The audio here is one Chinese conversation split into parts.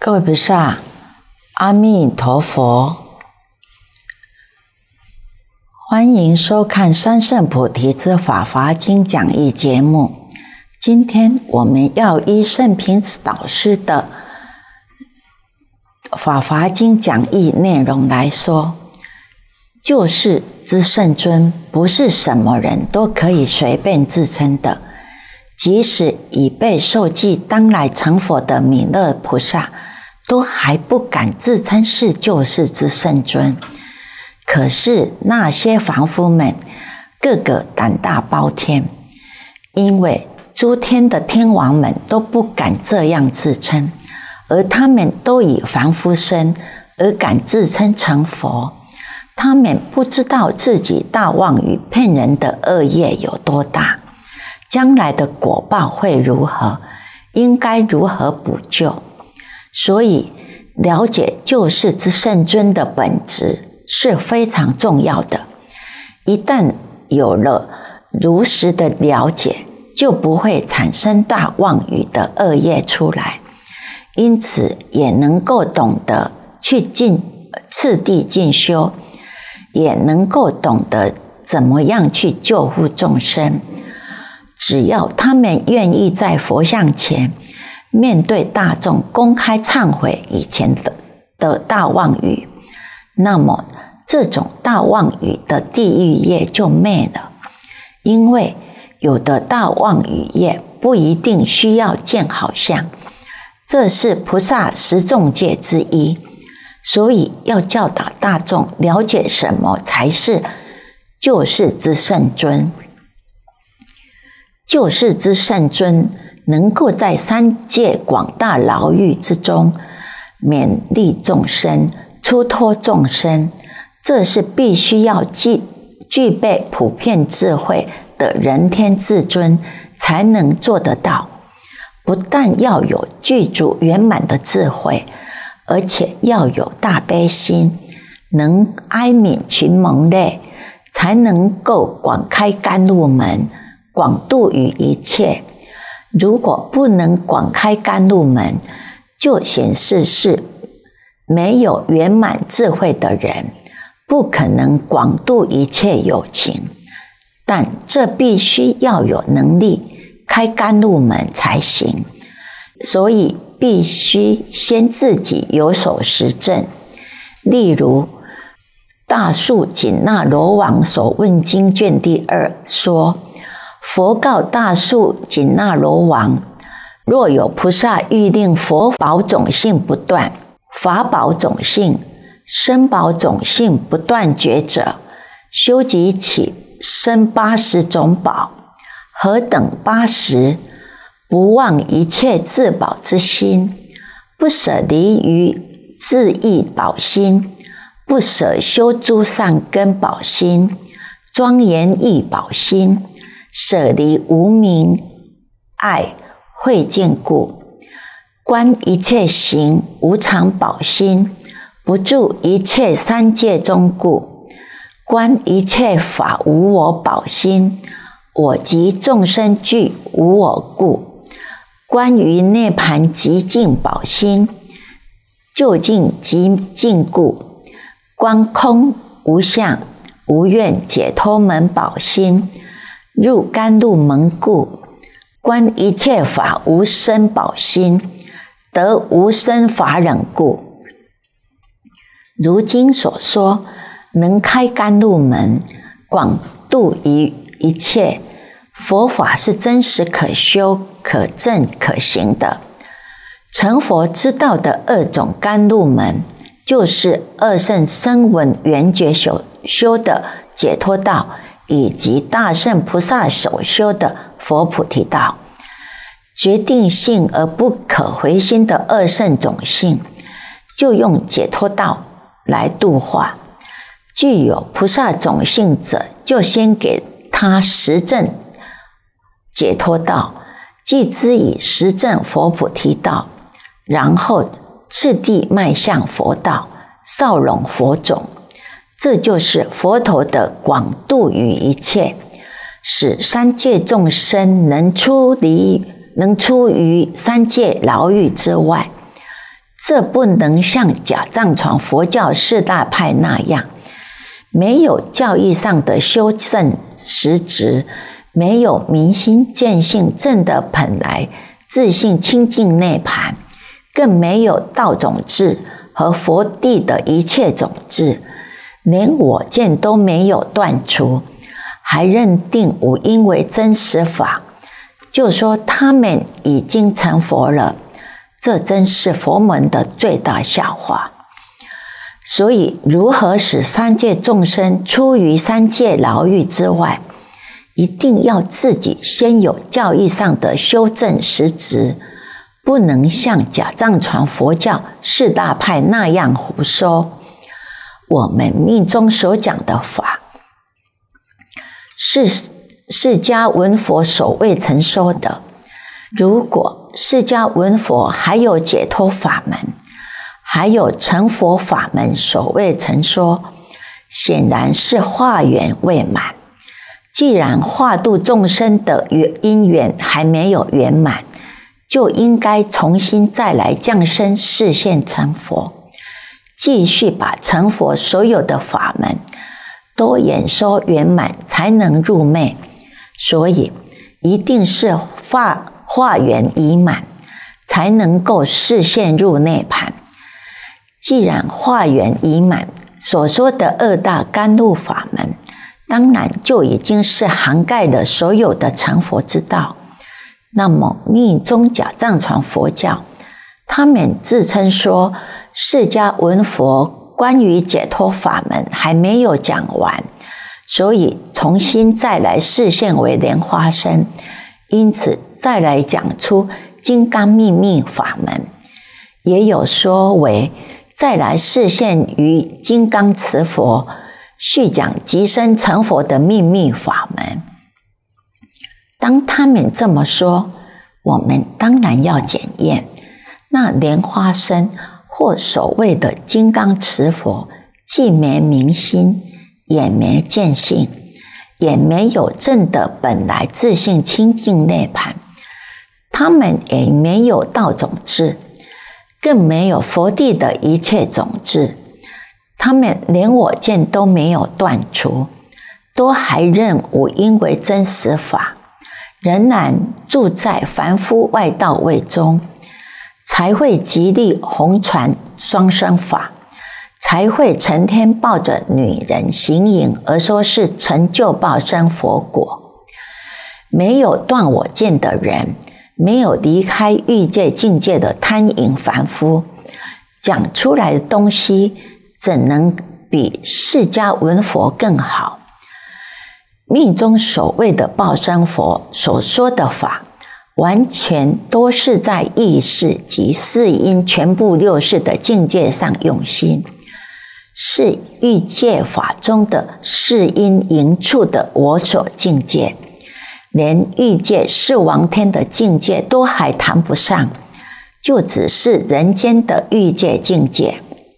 各位菩萨，阿弥陀佛，欢迎收看三圣菩提之法华经讲义节目。今天我们要依圣平导师的法华经讲义内容来说，救世之圣尊不是什么人都可以随便自称的，即使已被受记当来成佛的弥勒菩萨，都还不敢自称是救世之圣尊。可是那些凡夫们个个胆大包天，因为诸天的天王们都不敢这样自称，而他们都以凡夫身而敢自称成佛。他们不知道自己大妄语骗人的恶业有多大，将来的果报会如何，应该如何补救。所以了解救世之圣尊的本质是非常重要的。一旦有了如实的了解，就不会产生大妄语的恶业出来，因此也能够懂得去次第进修，也能够懂得怎么样去救护众生。只要他们愿意在佛像前面对大众公开忏悔以前的大妄语，那么这种大妄语的地狱业就灭了。因为有的大妄语业不一定需要见好相，这是菩萨十众戒之一，所以要教导大众了解什么才是救世之圣尊。救世之圣尊能够在三界广大牢狱之中勉励众生，出脱众生，这是必须要具备普遍智慧的人天至尊才能做得到。不但要有具足圆满的智慧，而且要有大悲心，能哀悯群蒙类，才能够广开甘露门，广度于一切。如果不能广开甘露门，就显示是没有圆满智慧的人，不可能广度一切有情。但这必须要有能力开甘露门才行，所以必须先自己有所实证。例如大树紧那罗王所问经卷第2说，佛告大树紧那罗王，若有菩萨欲令佛宝种性不断，法宝种性、身宝种性不断绝者，修集起身80种宝，何等80？不忘一切自宝之心，不舍离于自益宝心，不舍修诸善根宝心，庄严益宝心，舍离无明爱慧见故，观一切行无常宝心，不住一切三界中故，观一切法无我宝心，我及众生具无我故，观于涅盘极净宝心，究竟极净故，观空无相无愿解脱门宝心，入甘露门故，观一切法无生宝心，得无生法忍故。如今所说，能开甘露门，广度于一切，佛法是真实可修、可证、可行的。成佛之道的2种甘露门，就是二圣声闻缘觉所修的解脱道，以及大圣菩萨所修的佛菩提道。决定性而不可回心的2圣种性，就用解脱道来度化。具有菩萨种性者，就先给他实证解脱道，继之以实证佛菩提道，然后次第迈向佛道，少容佛种。这就是佛陀的广度于一切，使三界众生能出于三界牢狱之外， 这不能像假藏传佛教四大派那样，没有教义上的修正实质，没有明心见性正的本来自性清净涅槃，更没有道种智和佛地的一切种智，连我见都没有断除，还认定无因为真实法，就说他们已经成佛了，这真是佛门的最大笑话。所以如何使三界众生出于三界牢狱之外，一定要自己先有教义上的修正实质，不能像假藏传佛教四大派那样胡说。我们密宗所讲的法，是释迦文佛所未曾说的。如果释迦文佛还有解脱法门，还有成佛法门所未曾说，显然是化缘未满。既然化度众生的因缘还没有圆满，就应该重新再来降生示现成佛，继续把成佛所有的法门都演说圆满，才能入昧。所以一定是化缘已满，才能够示现入涅槃。既然化缘已满，所说的二大甘露法门，当然就已经是涵盖了所有的成佛之道。那么密宗假藏传佛教，他们自称说释迦文佛关于解脱法门还没有讲完，所以重新再来示现为莲花生，因此再来讲出金刚秘密法门，也有说为再来示现于金刚持佛，续讲即生成佛的秘密法门。当他们这么说，我们当然要检验，那莲花生或所谓的金刚持佛，既没明心，也没见性，也没有正的本来自性清净涅槃，他们也没有道种智，更没有佛地的一切种智，他们连我见都没有断除，都还认无因为真实法，仍然住在凡夫外道位中，才会极力弘传双生法，才会成天抱着女人行淫而说是成就报生佛果。没有断我见的人，没有离开欲界境界的贪淫凡夫，讲出来的东西怎能比释迦文佛更好？密宗所谓的报生佛所说的法，完全都是在意识及四因全部六识的境界上用心，是欲界法中的四因淫处的我所境界，连欲界四王天的境界都还谈不上，就只是人间的欲界境界。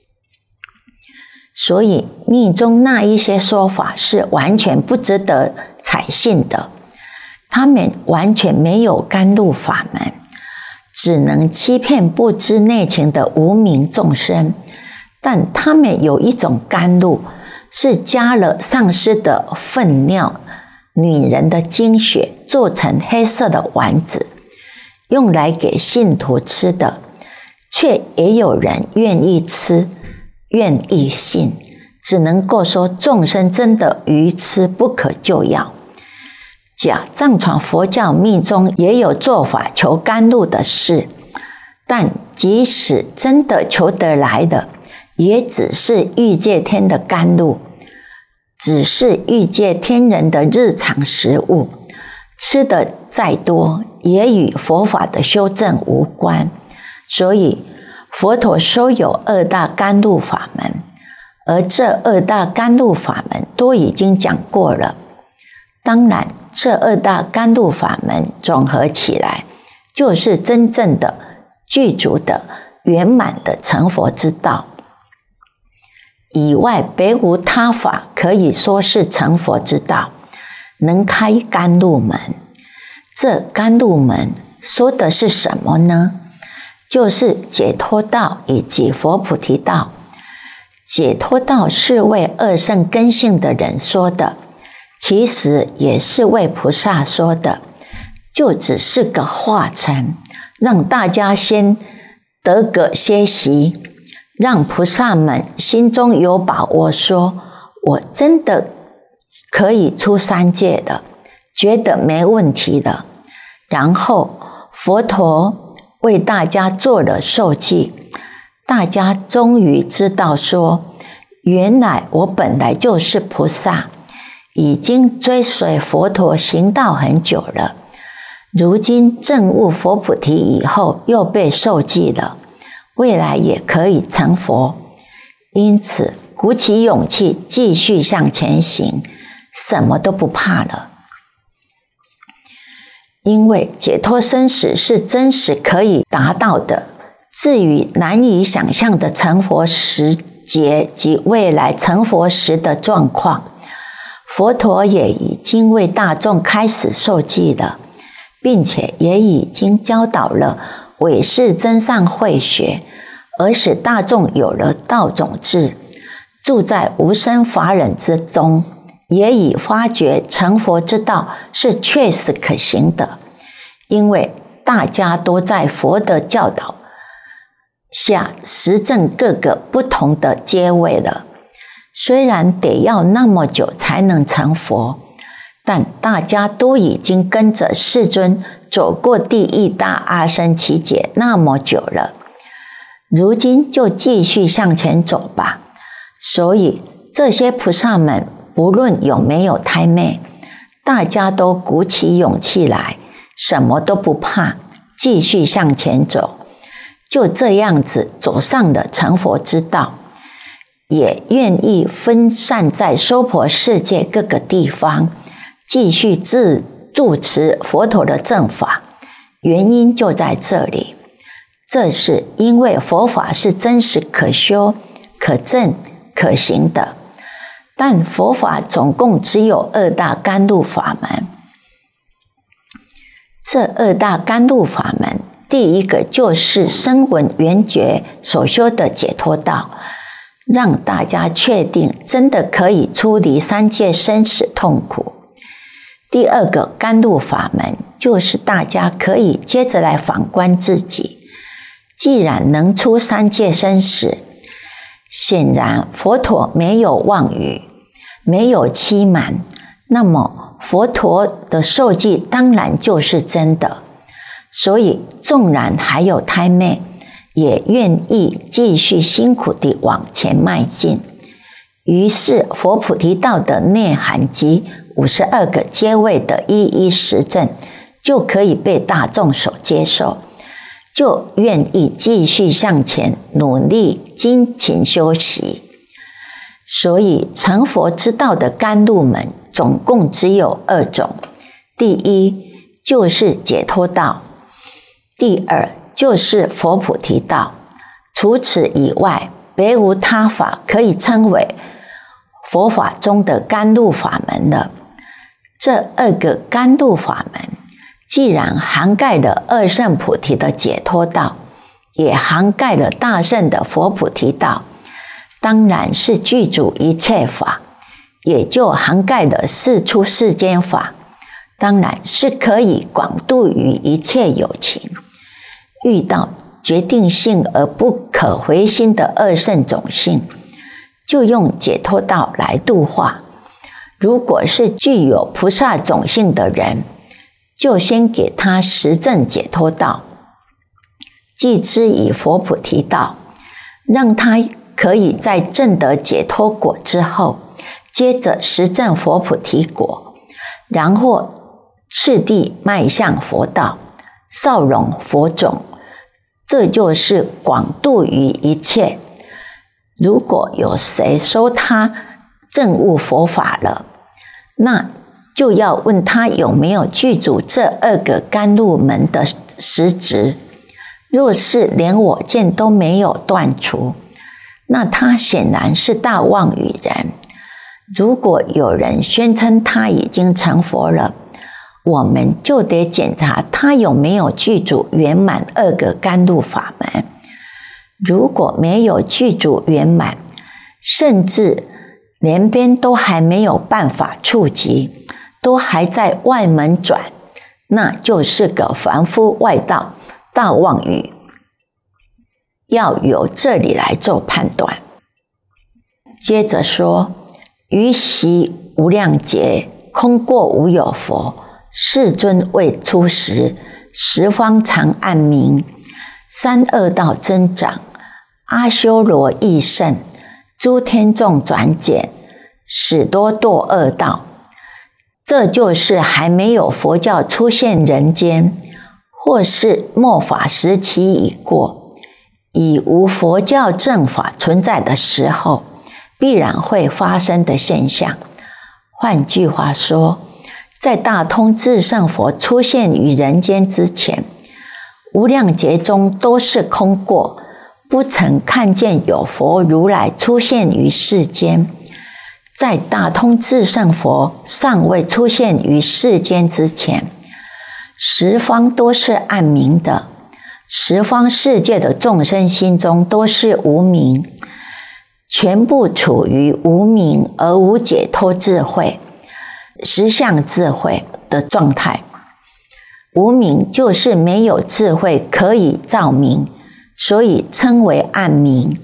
所以密宗那一些说法是完全不值得采信的，他们完全没有甘露法门，只能欺骗不知内情的无明众生。但他们有一种甘露，是加了上师的粪尿、女人的精血做成黑色的丸子，用来给信徒吃的，却也有人愿意吃，愿意信，只能够说众生真的愚痴不可救药。假藏传佛教密宗也有做法求甘露的事，但即使真的求得来的，也只是欲界天的甘露，只是欲界天人的日常食物，吃的再多也与佛法的修正无关。所以佛陀说有二大甘露法门，而这二大甘露法门都已经讲过了。当然这二大甘露法门总合起来，就是真正的具足的圆满的成佛之道，以外别无他法可以说是成佛之道，能开甘露门。这甘露门说的是什么呢？ 就是解脱道以及佛菩提道。解脱道是为二圣根性的人说的，其实也是为菩萨说的，就只是个化成，让大家先得个些习，让菩萨们心中有把握说，我真的可以出三界的，觉得没问题的。然后佛陀为大家做了受记，大家终于知道说，原来我本来就是菩萨，已经追随佛陀行道很久了，如今证悟佛菩提以后又被受记了，未来也可以成佛，因此鼓起勇气继续向前行，什么都不怕了。因为解脱生死是真实可以达到的，至于难以想象的成佛时节及未来成佛时的状况，佛陀也已经为大众开始受记了，并且也已经教导了唯识真善慧学，而使大众有了道种智，住在无生法忍之中，也已发觉成佛之道是确实可行的。因为大家都在佛的教导下实证各个不同的阶位了，虽然得要那么久才能成佛，但大家都已经跟着世尊走过第一大阿僧祇劫那么久了，如今就继续向前走吧。所以这些菩萨们不论有没有胎妹，大家都鼓起勇气来，什么都不怕，继续向前走，就这样子走上了成佛之道，也愿意分散在娑婆世界各个地方，继续住持佛陀的正法。原因就在这里，这是因为佛法是真实可修、可证、可行的，但佛法总共只有二大甘露法门。这二大甘露法门，第一个就是声闻缘觉所修的解脱道，让大家确定真的可以出离三界生死痛苦。第二个甘露法门，就是大家可以接着来反观自己，既然能出三界生死，显然佛陀没有妄语，没有欺瞒，那么佛陀的受记当然就是真的，所以纵然还有胎妹，也愿意继续辛苦地往前迈进。于是佛菩提道的内涵及52个阶位的一一实证，就可以被大众所接受，就愿意继续向前努力精勤修习。所以成佛之道的甘露门总共只有2种，第一就是解脱道，第二就是佛菩提道。除此以外，别无他法可以称为佛法中的甘露法门了。这2个甘露法门既然涵盖了二圣菩提的解脱道，也涵盖了大圣的佛菩提道，当然是具足一切法，也就涵盖了世出世间法，当然是可以广度于一切有情。遇到决定性而不可回心的二圣种性，就用解脱道来度化。如果是具有菩萨种性的人，就先给他实证解脱道，继之以佛菩提道，让他可以在证得解脱果之后，接着实证佛菩提果，然后次第迈向佛道，绍容佛种。这就是广度于一切。如果有谁说他证悟佛法了，那就要问他有没有具足这2个甘露门的实质。若是连我见都没有断除，那他显然是大妄语人。如果有人宣称他已经成佛了， 我们就得检查他有没有具足圆满2个甘露法门。如果没有具足圆满，甚至连边都还没有办法触及，都还在外门转，那就是个凡夫外道大妄语，要由这里来做判断。接着说，于习无量劫，空过无有佛，世尊未出时，十方常暗明，三恶道增长，阿修罗益盛，诸天众转减，使多堕恶道。这就是还没有佛教出现人间，或是末法时期已过，已无佛教正法存在的时候，必然会发生的现象。换句话说，在大通智胜佛出现于人间之前，无量劫中都是空过，不曾看见有佛如来出现于世间。在大通智胜佛尚未出现于世间之前，十方都是暗明的，十方世界的众生心中都是无明，全部处于无明而无解脱智慧、实相智慧的状态。无明就是没有智慧可以照明，所以称为暗明。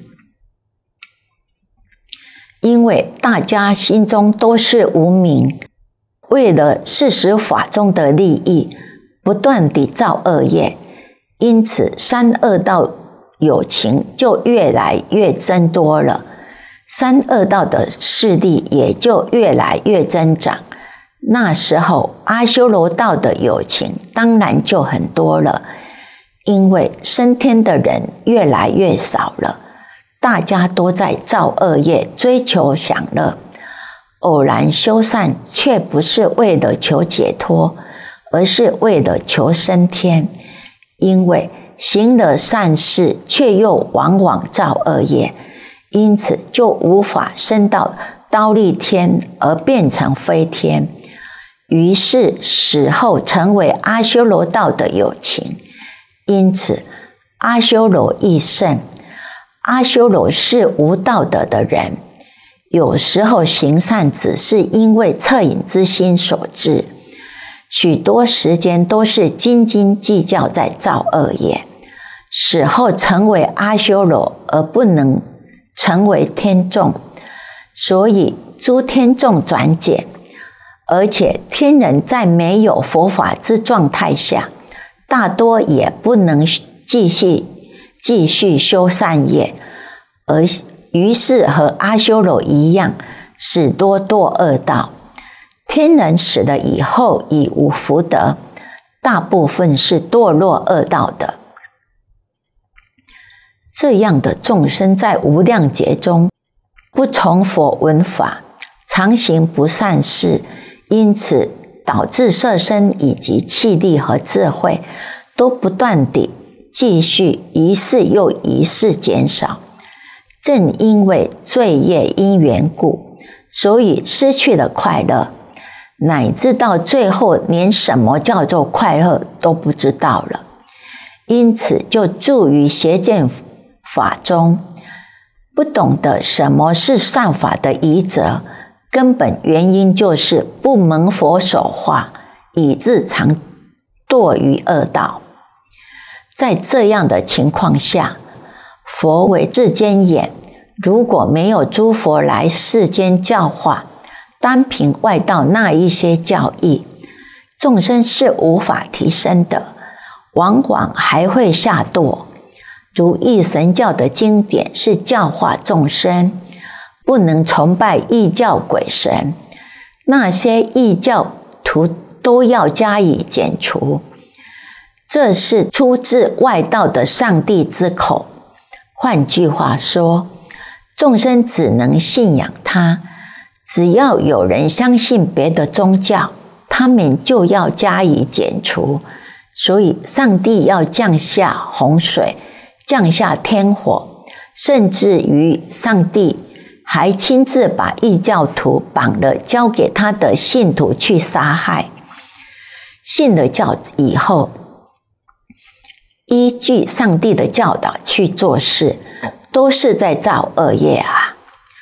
因为大家心中都是无明，为了事实法中的利益，不断地造恶业，因此三恶道有情就越来越增多了，三恶道的势力也就越来越增长。那时候阿修罗道的有情当然就很多了，因为升天的人越来越少了，大家都在造恶业，追求享乐，偶然修善却不是为了求解脱，而是为了求升天。因为行了善事，却又往往造恶业，因此就无法升到忉利天而变成非天，于是死后成为阿修罗道的有情。因此阿修罗益盛。阿修罗是无道德的人，有时候行善只是因为恻隐之心所致，许多时间都是斤斤计较在造恶业，死后成为阿修罗而不能成为天众，所以诸天众转减。而且天人在没有佛法之状态下，大多也不能继续修善业，而于是和阿修罗一样，使多堕恶道。天人死了以后已无福德，大部分是堕落恶道的。这样的众生在无量劫中，不从佛闻法，常行不善事，因此导致色身以及气力和智慧都不断地继续一世又一世减少。正因为罪业因缘故，所以失去了快乐，乃至到最后连什么叫做快乐都不知道了。因此就住于邪见法中，不懂得什么是善法的疑则，根本原因就是不蒙佛所化，以致常堕于恶道。在这样的情况下，佛为至坚眼，如果没有诸佛来世间教化，单凭外道那一些教义，众生是无法提升的，往往还会下堕。如异神教的经典是教化众生，不能崇拜异教鬼神，那些异教徒都要加以剪除。这是出自外道的上帝之口。换句话说，众生只能信仰他，只要有人相信别的宗教，他们就要加以剪除。所以上帝要降下洪水，降下天火，甚至于上帝还亲自把异教徒绑了，交给他的信徒去杀害。 信了教以后，依据上帝的教导去做事，都是在造恶业啊。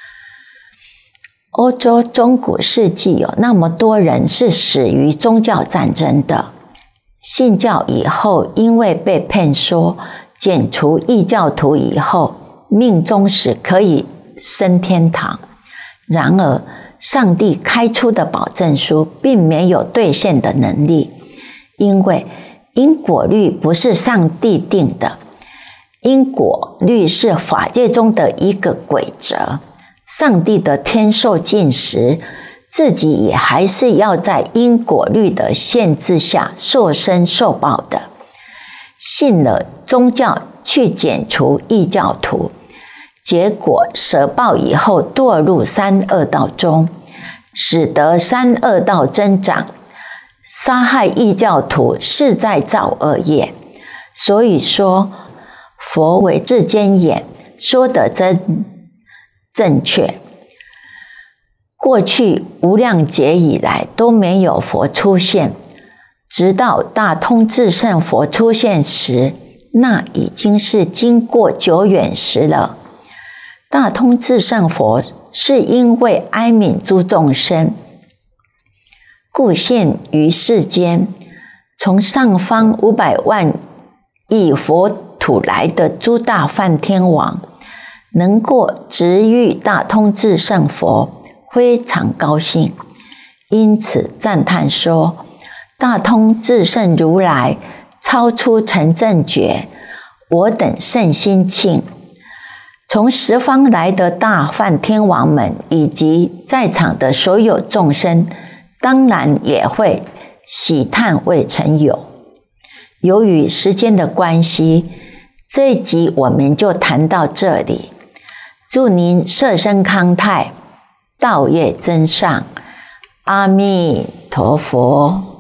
欧洲中古世纪有那么多人是死于宗教战争的，信教以后，因为被骗说剪除异教徒以后，命终时可以升天堂。然而，上帝开出的保证书并没有兑现的能力，因为因果律不是上帝定的，因果律是法界中的一个规则。上帝的天受尽时，自己也还是要在因果律的限制下受生受报的。信了宗教去剪除异教徒，结果舍报以后堕入三恶道中，使得三恶道增长。杀害异教徒是在造恶业，所以说佛为至坚眼，说得真正确。过去无量劫以来都没有佛出现，直到大通智胜佛出现时，那已经是经过久远时了。大通智胜佛是因为哀悯诸众生，故现于世间，从上方500万亿佛土来的诸大梵天王，能够值遇大通智胜佛，非常高兴，因此赞叹说：大通智胜如来超出成正觉，我等甚心庆。从十方来的大梵天王们以及在场的所有众生，当然也会喜叹未曾有。由于时间的关系，这一集我们就谈到这里。祝您色身康泰，道业增上，阿弥陀佛。